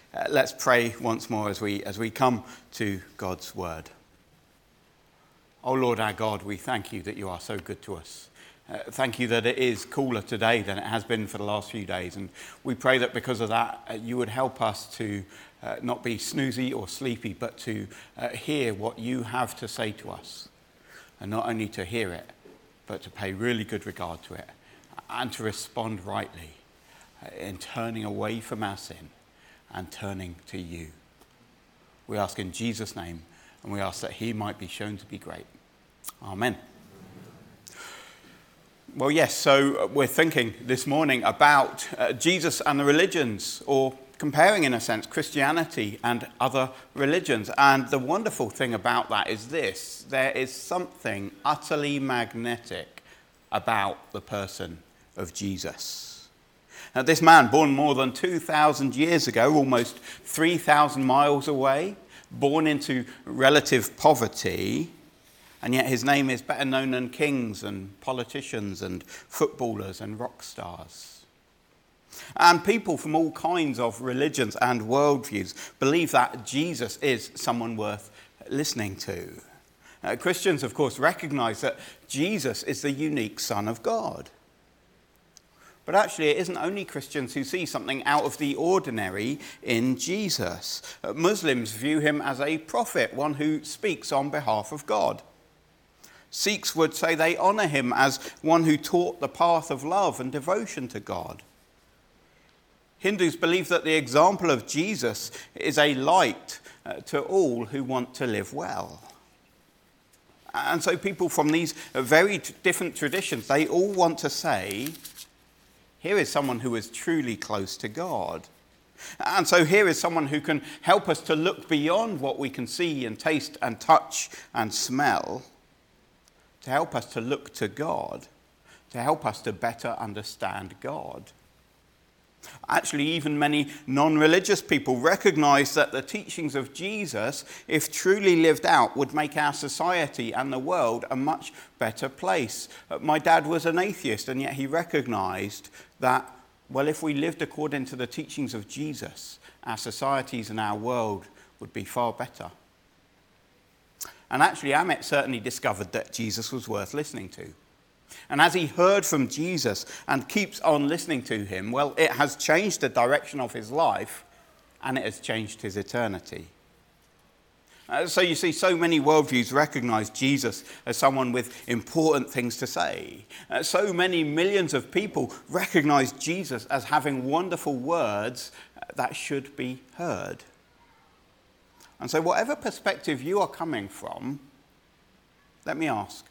Let's pray once more as we come to God's word. Oh Lord our God, we thank you that you are so good to us. Thank you that it is cooler today than it has been for the last few days. And we pray that because of that, you would help us to not be snoozy or sleepy, but to hear what you have to say to us. And not only to hear it, but to pay really good regard to it and to respond rightly in turning away from our sin and turning to you. We ask in Jesus' name, and we ask that he might be shown to be great. Amen. Well, yes, so we're thinking this morning about Jesus and the religions, or comparing, in a sense, Christianity and other religions. And the wonderful thing about that is this: there is something utterly magnetic about the person of Jesus. Now, this man, born more than 2,000 years ago, almost 3,000 miles away, born into relative poverty, and yet his name is better known than kings and politicians and footballers and rock stars. And people from all kinds of religions and worldviews believe that Jesus is someone worth listening to. Christians, of course, recognize that Jesus is the unique Son of God. But actually, it isn't only Christians who see something out of the ordinary in Jesus. Muslims view him as a prophet, one who speaks on behalf of God. Sikhs would say they honour him as one who taught the path of love and devotion to God. Hindus believe that the example of Jesus is a light to all who want to live well. And so people from these very different traditions, they all want to say, here is someone who is truly close to God. And so here is someone who can help us to look beyond what we can see and taste and touch and smell, to help us to look to God, to help us to better understand God. Actually, even many non-religious people recognize that the teachings of Jesus, if truly lived out, would make our society and the world a much better place. My dad was an atheist, and yet he recognized that, well, if we lived according to the teachings of Jesus, our societies and our world would be far better. And actually, Amit certainly discovered that Jesus was worth listening to. And as he heard from Jesus and keeps on listening to him, well, it has changed the direction of his life, and it has changed his eternity. So you see, so many worldviews recognize Jesus as someone with important things to say. So many millions of people recognize Jesus as having wonderful words that should be heard. And so whatever perspective you are coming from, let me ask,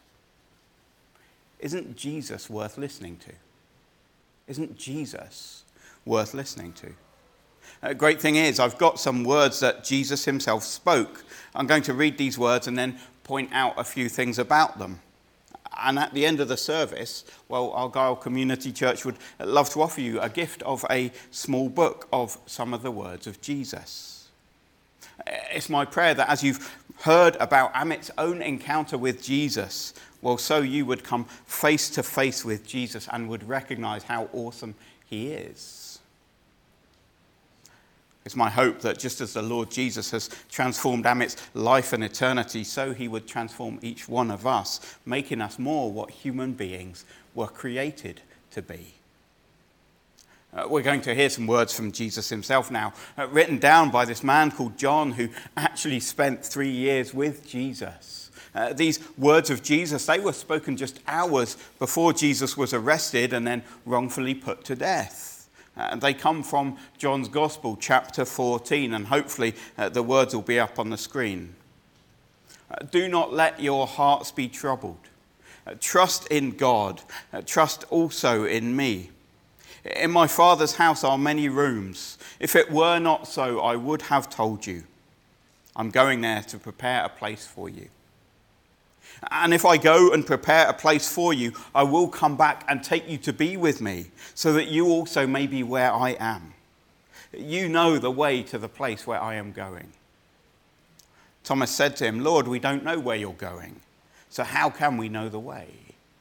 isn't Jesus worth listening to? Isn't Jesus worth listening to? Great thing is, I've got some words that Jesus himself spoke. I'm going to read these words and then point out a few things about them. And at the end of the service, well, Argyle Community Church would love to offer you a gift of a small book of some of the words of Jesus. It's my prayer that as you've heard about Amit's own encounter with Jesus, well, so you would come face to face with Jesus and would recognize how awesome he is. It's my hope that just as the Lord Jesus has transformed Amit's life and eternity, so he would transform each one of us, making us more what human beings were created to be. We're going to hear some words from Jesus himself now, written down by this man called John, who actually spent 3 years with Jesus. These words of Jesus, they were spoken just hours before Jesus was arrested and then wrongfully put to death. They come from John's Gospel, chapter 14, and hopefully the words will be up on the screen. Do not let your hearts be troubled. Trust in God. Trust also in me. In my Father's house are many rooms. If it were not so, I would have told you. I'm going there to prepare a place for you. And if I go and prepare a place for you, I will come back and take you to be with me, so that you also may be where I am. You know the way to the place where I am going. Thomas said to him, Lord, we don't know where you're going, so how can we know the way?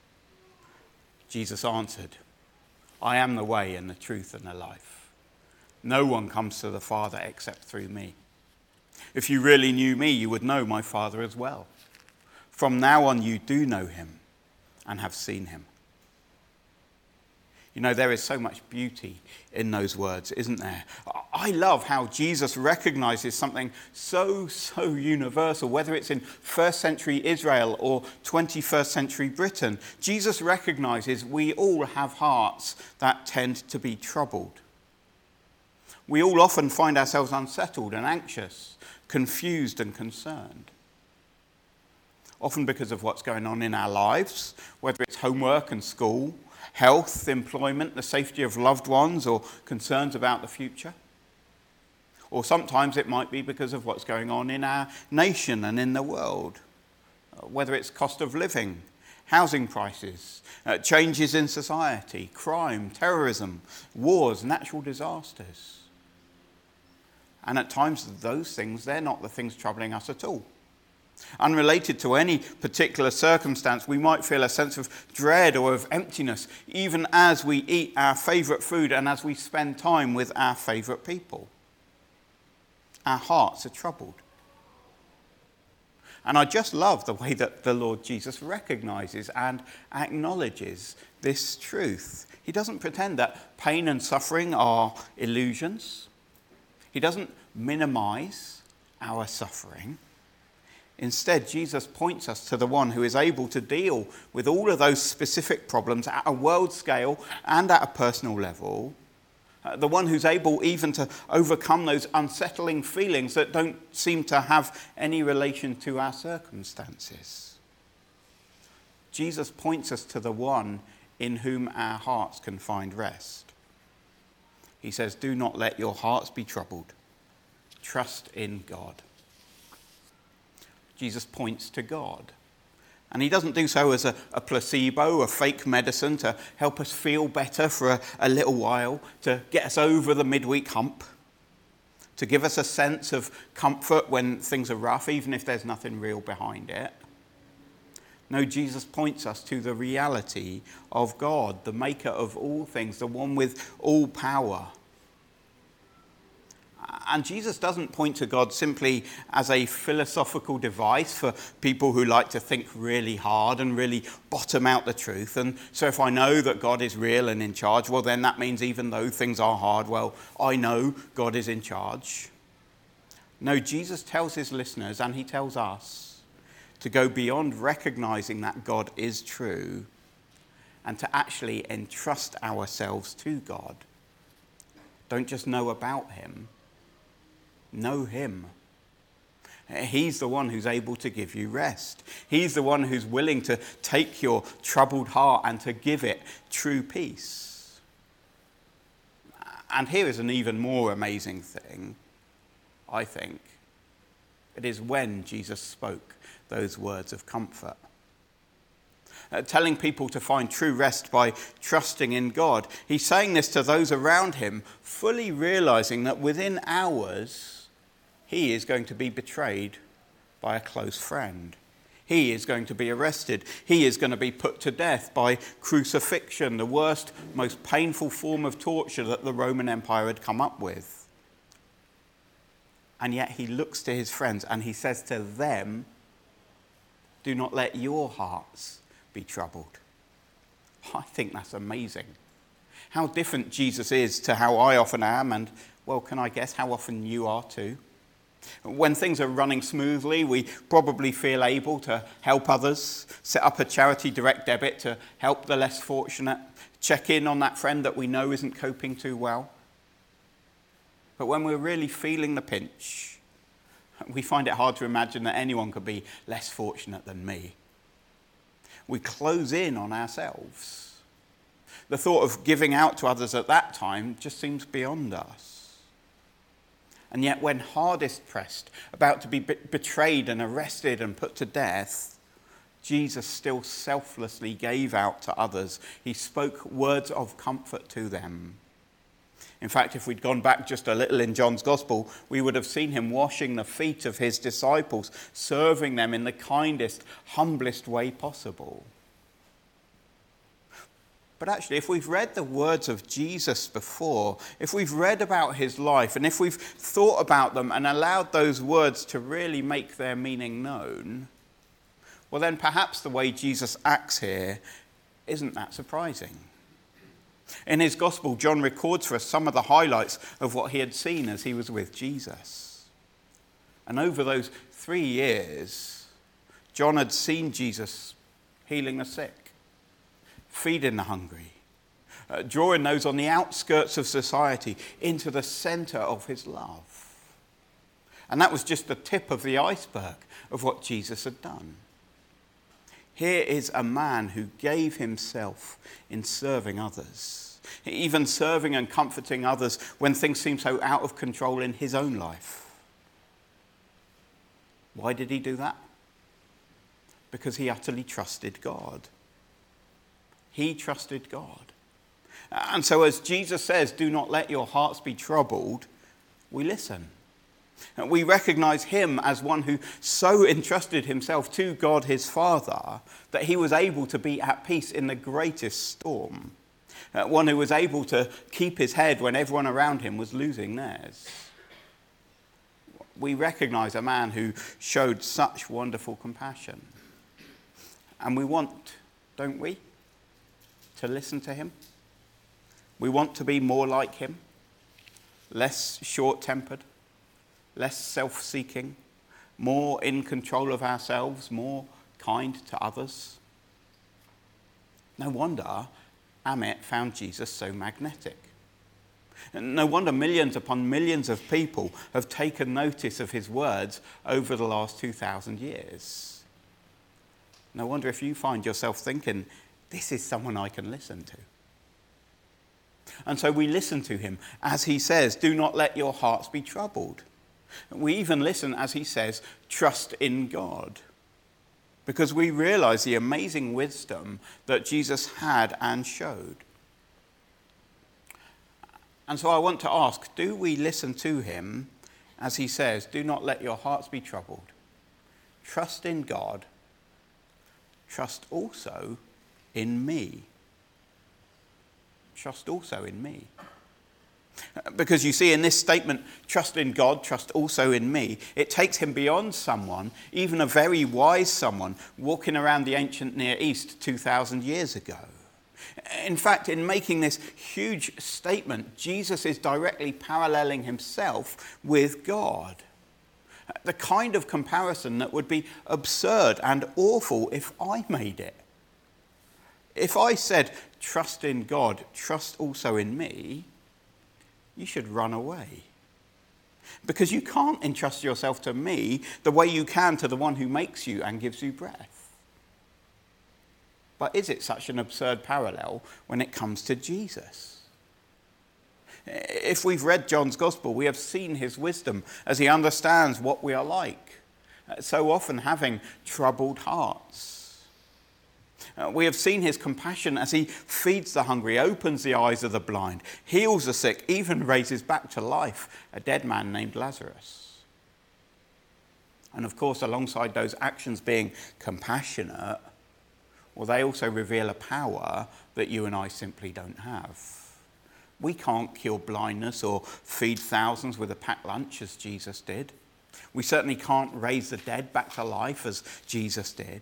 Jesus answered, I am the way and the truth and the life. No one comes to the Father except through me. If you really knew me, you would know my Father as well. From now on, you do know him and have seen him." You know, there is so much beauty in those words, isn't there? I love how Jesus recognizes something so universal, whether it's in first century Israel or 21st century Britain. Jesus recognizes we all have hearts that tend to be troubled. We all often find ourselves unsettled and anxious, confused and concerned. Often because of what's going on in our lives, whether it's homework and school, health, employment, the safety of loved ones, or concerns about the future. Or sometimes it might be because of what's going on in our nation and in the world, whether it's cost of living, housing prices, changes in society, crime, terrorism, wars, natural disasters. And at times those things, they're not the things troubling us at all. Unrelated to any particular circumstance, we might feel a sense of dread or of emptiness, even as we eat our favourite food and as we spend time with our favourite people. Our hearts are troubled. And I just love the way that the Lord Jesus recognises and acknowledges this truth. He doesn't pretend that pain and suffering are illusions. He doesn't minimise our suffering. Instead, Jesus points us to the one who is able to deal with all of those specific problems at a world scale and at a personal level. The one who's able even to overcome those unsettling feelings that don't seem to have any relation to our circumstances. Jesus points us to the one in whom our hearts can find rest. He says, "Do not let your hearts be troubled. Trust in God." Jesus points to God. And he doesn't do so as a placebo, a fake medicine to help us feel better for a little while, to get us over the midweek hump, to give us a sense of comfort when things are rough, even if there's nothing real behind it. No, Jesus points us to the reality of God, the maker of all things, the one with all power. And Jesus doesn't point to God simply as a philosophical device for people who like to think really hard and really bottom out the truth. And so if I know that God is real and in charge, well, then that means even though things are hard, well, I know God is in charge. No, Jesus tells his listeners, and he tells us, to go beyond recognizing that God is true and to actually entrust ourselves to God. Don't just know about him. Know him. He's the one who's able to give you rest. He's the one who's willing to take your troubled heart and to give it true peace. And here is an even more amazing thing, I think. It is when Jesus spoke those words of comfort. Telling people to find true rest by trusting in God. He's saying this to those around him, fully realizing that within hours, he is going to be betrayed by a close friend. He is going to be arrested. He is going to be put to death by crucifixion, the worst, most painful form of torture that the Roman Empire had come up with. And yet he looks to his friends and he says to them, "Do not let your hearts be troubled." I think that's amazing. How different Jesus is to how I often am, and, well, can I guess how often you are too? When things are running smoothly, we probably feel able to help others, set up a charity direct debit to help the less fortunate, check in on that friend that we know isn't coping too well. But when we're really feeling the pinch, we find it hard to imagine that anyone could be less fortunate than me. We close in on ourselves. The thought of giving out to others at that time just seems beyond us. And yet when hardest pressed, about to be betrayed and arrested and put to death, Jesus still selflessly gave out to others. He spoke words of comfort to them. In fact, if we'd gone back just a little in John's Gospel, we would have seen him washing the feet of his disciples, serving them in the kindest, humblest way possible. But actually, if we've read the words of Jesus before, if we've read about his life, and if we've thought about them and allowed those words to really make their meaning known, well then perhaps the way Jesus acts here isn't that surprising. In his gospel, John records for us some of the highlights of what he had seen as he was with Jesus. And over those 3 years, John had seen Jesus healing the sick, feeding the hungry, drawing those on the outskirts of society into the centre of his love. And that was just the tip of the iceberg of what Jesus had done. Here is a man who gave himself in serving others, even serving and comforting others when things seem so out of control in his own life. Why did he do that? Because he utterly trusted God. He trusted God. And so as Jesus says, do not let your hearts be troubled, we listen. We recognize him as one who so entrusted himself to God his Father that he was able to be at peace in the greatest storm. One who was able to keep his head when everyone around him was losing theirs. We recognize a man who showed such wonderful compassion. And we want, don't we, to listen to him? We want to be more like him, less short-tempered, less self-seeking, more in control of ourselves, more kind to others. No wonder Amit found Jesus so magnetic. And no wonder millions upon millions of people have taken notice of his words over the last 2,000 years. No wonder if you find yourself thinking, this is someone I can listen to. And so we listen to him as he says, do not let your hearts be troubled. We even listen as he says, trust in God. Because we realize the amazing wisdom that Jesus had and showed. And so I want to ask, do we listen to him as he says, do not let your hearts be troubled. Trust in God. Trust also in me. Trust also in me. Because you see, in this statement, trust in God, trust also in me, it takes him beyond someone, even a very wise someone, walking around the ancient Near East 2,000 years ago. In fact, in making this huge statement, Jesus is directly paralleling himself with God. The kind of comparison that would be absurd and awful if I made it. If I said, trust in God, trust also in me, you should run away. Because you can't entrust yourself to me the way you can to the one who makes you and gives you breath. But is it such an absurd parallel when it comes to Jesus? If we've read John's Gospel, we have seen his wisdom as he understands what we are like, so often having troubled hearts. We have seen his compassion as he feeds the hungry, opens the eyes of the blind, heals the sick, even raises back to life a dead man named Lazarus. And of course, alongside those actions being compassionate, well, they also reveal a power that you and I simply don't have. We can't cure blindness or feed thousands with a packed lunch as Jesus did. We certainly can't raise the dead back to life as Jesus did.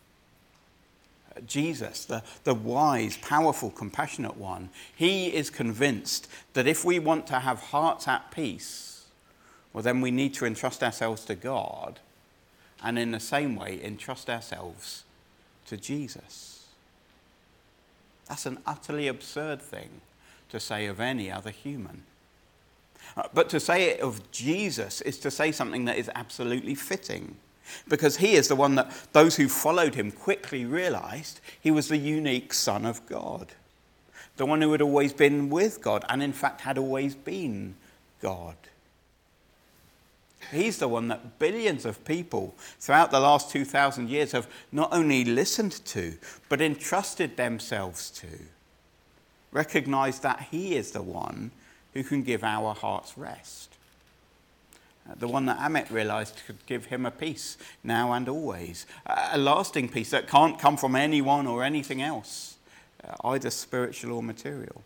Jesus, the wise, powerful, compassionate one, he is convinced that if we want to have hearts at peace, well, then we need to entrust ourselves to God and in the same way entrust ourselves to Jesus. That's an utterly absurd thing to say of any other human. But to say it of Jesus is to say something that is absolutely fitting. Because he is the one that those who followed him quickly realized he was the unique Son of God. The one who had always been with God and in fact had always been God. He's the one that billions of people throughout the last 2,000 years have not only listened to, but entrusted themselves to. Recognize that he is the one who can give our hearts rest. The one that Amit realized could give him a peace now and always. A lasting peace that can't come from anyone or anything else. either spiritual or material.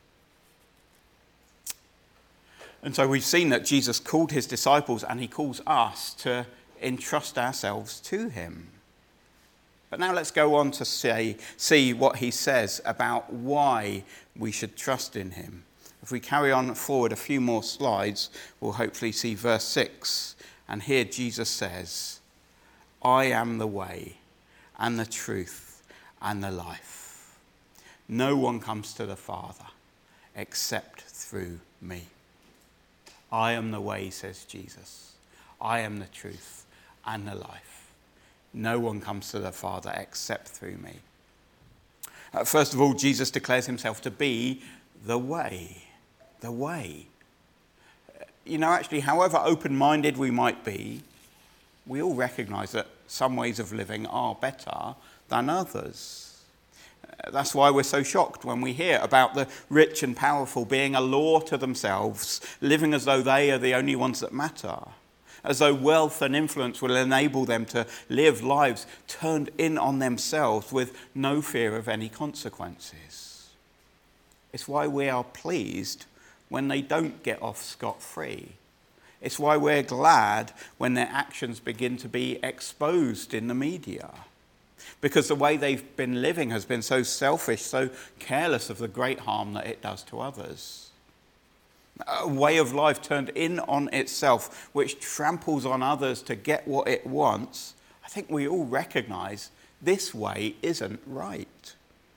And so we've seen that Jesus called his disciples and he calls us to entrust ourselves to him. But now let's go on to see what he says about why we should trust in him. If we carry on forward a few more slides, we'll hopefully see verse 6. And here Jesus says, I am the way and the truth and the life. No one comes to the Father except through me. I am the way, says Jesus. I am the truth and the life. No one comes to the Father except through me. First of all, Jesus declares himself to be the way. The way. You know, actually, however open-minded we might be, we all recognize that some ways of living are better than others. That's why we're so shocked when we hear about the rich and powerful being a law to themselves, living as though they are the only ones that matter, as though wealth and influence will enable them to live lives turned in on themselves with no fear of any consequences. It's why we are pleased when they don't get off scot-free. It's why we're glad when their actions begin to be exposed in the media. Because the way they've been living has been so selfish, so careless of the great harm that it does to others. A way of life turned in on itself, which tramples on others to get what it wants. I think we all recognize this way isn't right.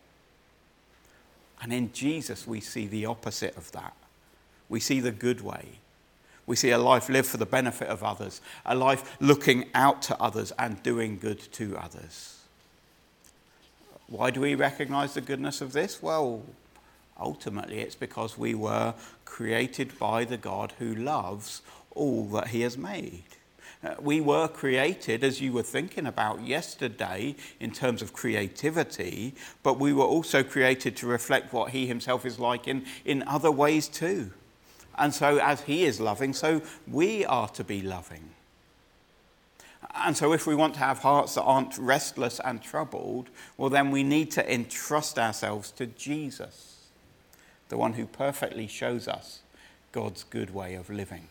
And in Jesus, we see the opposite of that. We see the good way. We see a life lived for the benefit of others, a life looking out to others and doing good to others. Why do we recognize the goodness of this? Well, ultimately it's because we were created by the God who loves all that he has made. We were created, as you were thinking about yesterday, in terms of creativity, but we were also created to reflect what he himself is like in other ways too. And so as he is loving, so we are to be loving. And so if we want to have hearts that aren't restless and troubled, well then we need to entrust ourselves to Jesus, the one who perfectly shows us God's good way of living.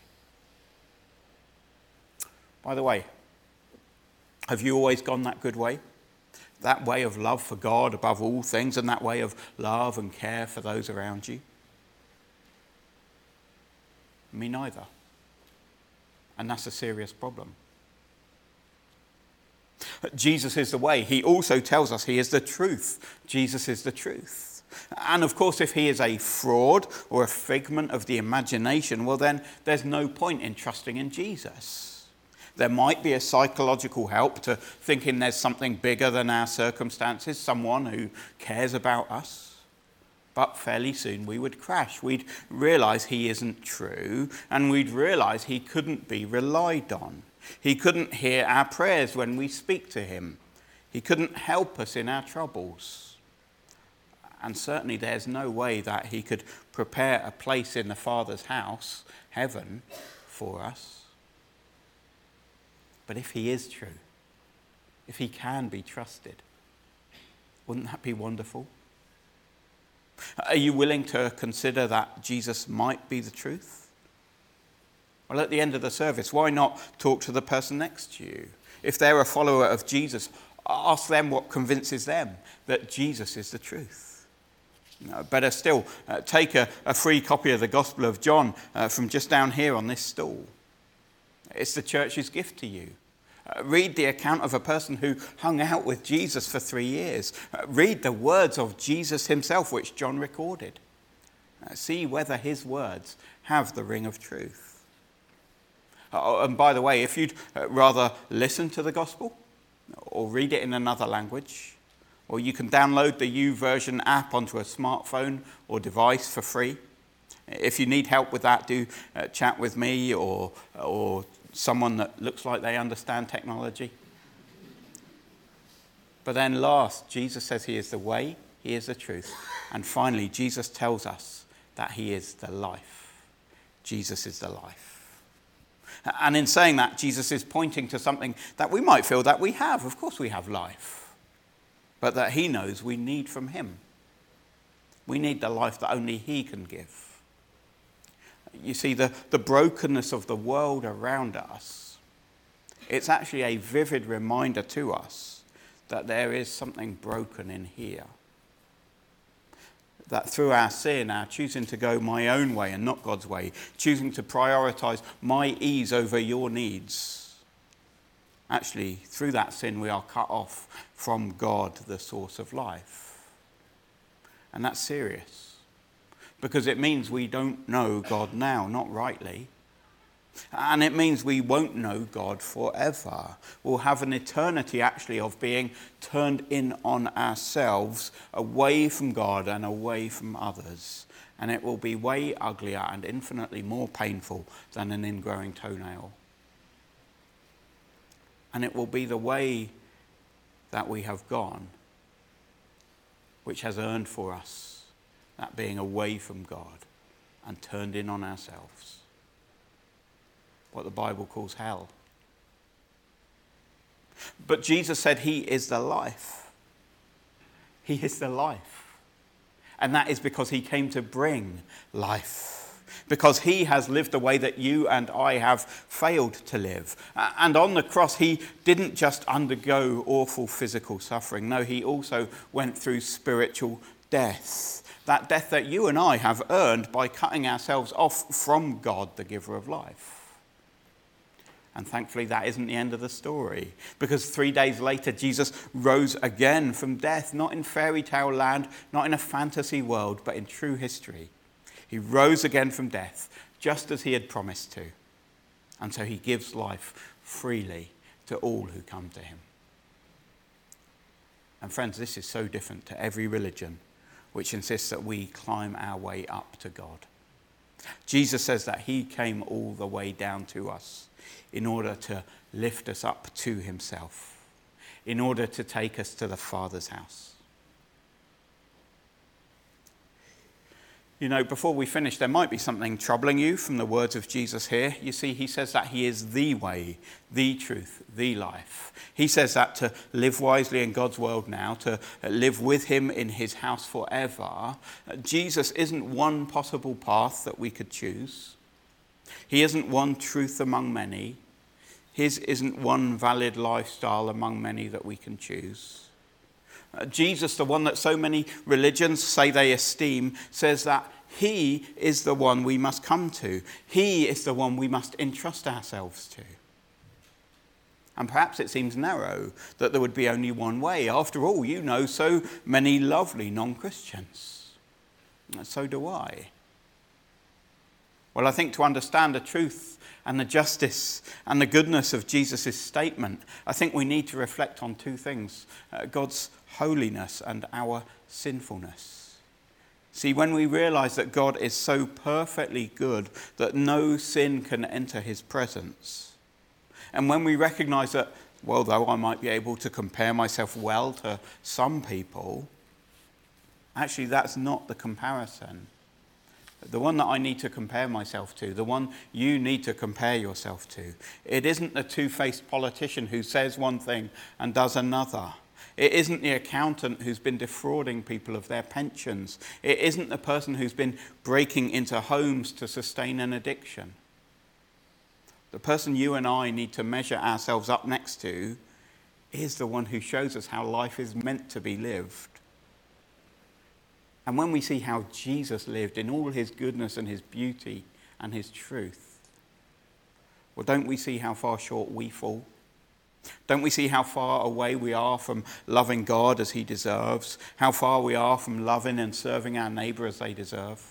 By the way, have you always gone that good way? That way of love for God above all things, and that way of love and care for those around you? Me neither. And that's a serious problem. Jesus is the way. He also tells us he is the truth. Jesus is the truth. And of course, if he is a fraud or a figment of the imagination, well then there's no point in trusting in Jesus. There might be a psychological help to thinking there's something bigger than our circumstances, someone who cares about us. But fairly soon we would crash. We'd realize he isn't true, and we'd realize he couldn't be relied on. He couldn't hear our prayers when we speak to him. He couldn't help us in our troubles. And certainly there's no way that he could prepare a place in the Father's house, heaven, for us. But if he is true, if he can be trusted, wouldn't that be wonderful? Are you willing to consider that Jesus might be the truth? Well, at the end of the service, why not talk to the person next to you? If they're a follower of Jesus, ask them what convinces them that Jesus is the truth. Better still, take a free copy of the Gospel of John from just down here on this stool. It's the church's gift to you. Read the account of a person who hung out with Jesus for 3 years. Read the words of Jesus himself, which John recorded. See whether his words have the ring of truth. And by the way, if you'd rather listen to the gospel or read it in another language, or you can download the YouVersion app onto a smartphone or device for free. If you need help with that, do chat with me or someone that looks like they understand technology. But then last, Jesus says he is the way, he is the truth. And finally, Jesus tells us that he is the life. Jesus is the life. And in saying that, Jesus is pointing to something that we might feel that we have. Of course we have life. But that he knows we need from him. We need the life that only he can give. You see, the brokenness of the world around us, it's actually a vivid reminder to us that there is something broken in here. That through our sin, our choosing to go my own way and not God's way, choosing to prioritize my ease over your needs, actually, through that sin, we are cut off from God, the source of life. And that's serious, because it means we don't know God now, not rightly. And it means we won't know God forever. We'll have an eternity, actually, of being turned in on ourselves, away from God and away from others. And it will be way uglier and infinitely more painful than an ingrowing toenail. And it will be the way that we have gone, which has earned for us that being away from God and turned in on ourselves. What the Bible calls hell. But Jesus said he is the life. He is the life. And that is because he came to bring life. Because he has lived the way that you and I have failed to live. And on the cross, he didn't just undergo awful physical suffering. No, he also went through spiritual death. That death that you and I have earned by cutting ourselves off from God, the giver of life. And thankfully, that isn't the end of the story. Because 3 days later, Jesus rose again from death, not in fairy tale land, not in a fantasy world, but in true history. He rose again from death, just as he had promised to. And so he gives life freely to all who come to him. And friends, this is so different to every religion which insists that we climb our way up to God. Jesus says that he came all the way down to us in order to lift us up to himself, in order to take us to the Father's house. You know, before we finish, there might be something troubling you from the words of Jesus here. You see, he says that he is the way, the truth, the life. He says that to live wisely in God's world now, to live with him in his house forever, Jesus isn't one possible path that we could choose. He isn't one truth among many. His isn't one valid lifestyle among many that we can choose. Jesus, the one that so many religions say they esteem, says that he is the one we must come to. He is the one we must entrust ourselves to. And perhaps it seems narrow that there would be only one way. After all, you know so many lovely non-Christians. So do I. Well, I think to understand the truth and the justice and the goodness of Jesus' statement, I think we need to reflect on two things: God's holiness and our sinfulness. See, when we realize that God is so perfectly good that no sin can enter his presence, and when we recognize that, well, though I might be able to compare myself well to some people, actually that's not the comparison. The one that I need to compare myself to, the one you need to compare yourself to, it isn't the two-faced politician who says one thing and does another. It isn't the accountant who's been defrauding people of their pensions. It isn't the person who's been breaking into homes to sustain an addiction. The person you and I need to measure ourselves up next to is the one who shows us how life is meant to be lived. And when we see how Jesus lived in all his goodness and his beauty and his truth, well, don't we see how far short we fall? Don't we see how far away we are from loving God as he deserves? How far we are from loving and serving our neighbour as they deserve?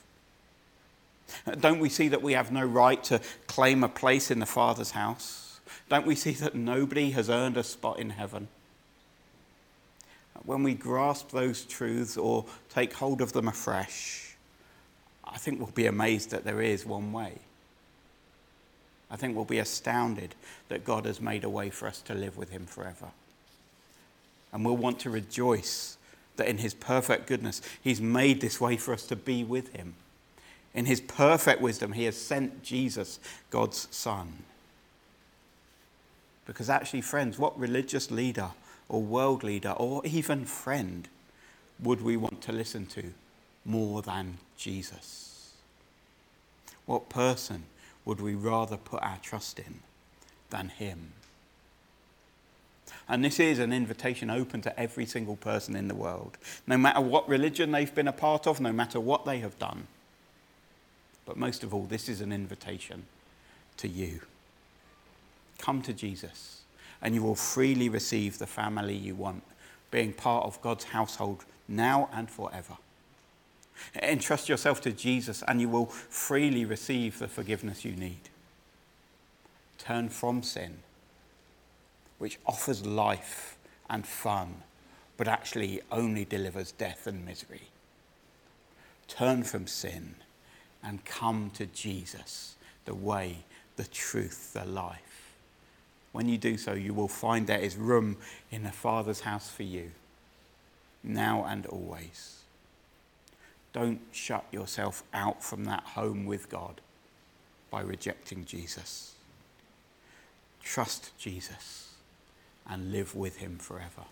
Don't we see that we have no right to claim a place in the Father's house? Don't we see that nobody has earned a spot in heaven? When we grasp those truths or take hold of them afresh, I think we'll be amazed that there is one way. I think we'll be astounded that God has made a way for us to live with him forever. And we'll want to rejoice that in his perfect goodness, he's made this way for us to be with him. In his perfect wisdom, he has sent Jesus, God's Son. Because actually, friends, what religious leader or world leader or even friend would we want to listen to more than Jesus? What person would we rather put our trust in than him? And this is an invitation open to every single person in the world, no matter what religion they've been a part of, no matter what they have done. But most of all, this is an invitation to you. Come to Jesus, and you will freely receive the family you want, being part of God's household now and forever. Entrust yourself to Jesus, and you will freely receive the forgiveness you need. Turn from sin, which offers life and fun, but actually only delivers death and misery. Turn from sin and come to Jesus, the way, the truth, the life. When you do so, you will find there is room in the Father's house for you, now and always. Don't shut yourself out from that home with God by rejecting Jesus. Trust Jesus and live with him forever.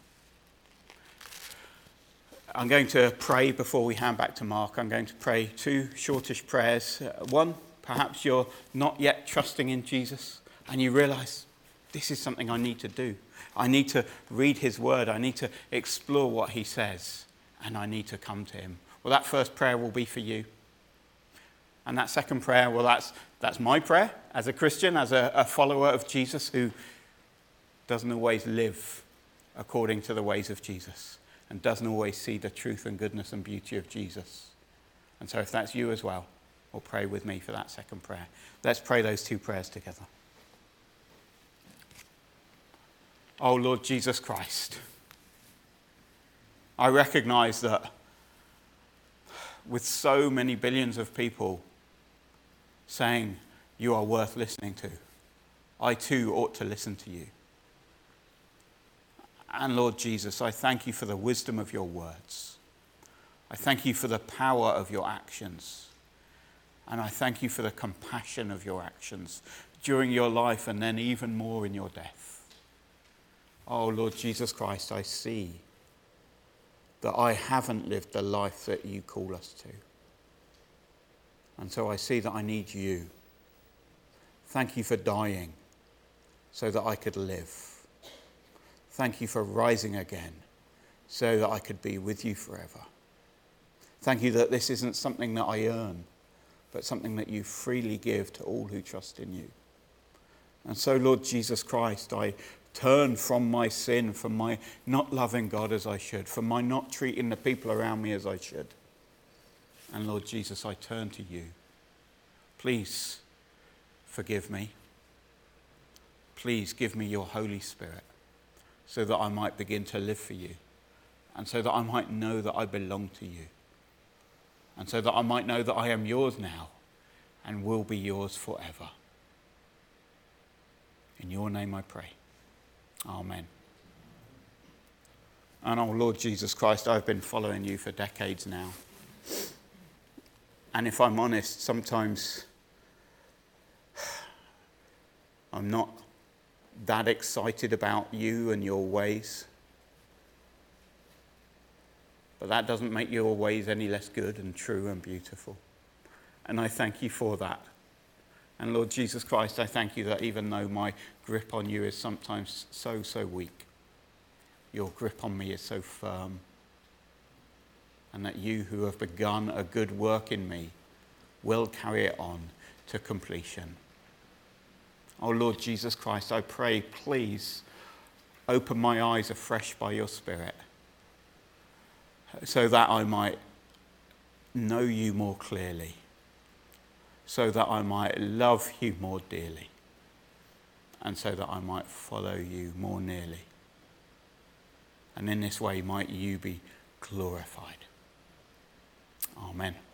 I'm going to pray before we hand back to Mark. I'm going to pray two shortish prayers. One, perhaps you're not yet trusting in Jesus and you realise this is something I need to do. I need to read his word. I need to explore what he says, and I need to come to him. Well, that first prayer will be for you. And that second prayer, well, that's my prayer as a Christian, as a follower of Jesus who doesn't always live according to the ways of Jesus and doesn't always see the truth and goodness and beauty of Jesus. And so if that's you as well, well, pray with me for that second prayer. Let's pray those two prayers together. Oh, Lord Jesus Christ, I recognize that with so many billions of people saying you are worth listening to, I too ought to listen to you. And Lord Jesus, I thank you for the wisdom of your words. I thank you for the power of your actions. And I thank you for the compassion of your actions during your life and then even more in your death. Oh, Lord Jesus Christ, I see that I haven't lived the life that you call us to. And so I see that I need you. Thank you for dying so that I could live. Thank you for rising again so that I could be with you forever. Thank you that this isn't something that I earn, but something that you freely give to all who trust in you. And so, Lord Jesus Christ, I turn from my sin, from my not loving God as I should, from my not treating the people around me as I should. And Lord Jesus, I turn to you. Please forgive me. Please give me your Holy Spirit so that I might begin to live for you, and so that I might know that I belong to you, and so that I might know that I am yours now and will be yours forever. In your name I pray. Amen. And oh Lord Jesus Christ, I've been following you for decades now. And if I'm honest, sometimes I'm not that excited about you and your ways. But that doesn't make your ways any less good and true and beautiful. And I thank you for that. And Lord Jesus Christ, I thank you that even though my grip on you is sometimes so weak, your grip on me is so firm. And that you who have begun a good work in me will carry it on to completion. Oh Lord Jesus Christ, I pray, please open my eyes afresh by your Spirit so that I might know you more clearly, so that I might love you more dearly, and so that I might follow you more nearly. And in this way might you be glorified. Amen.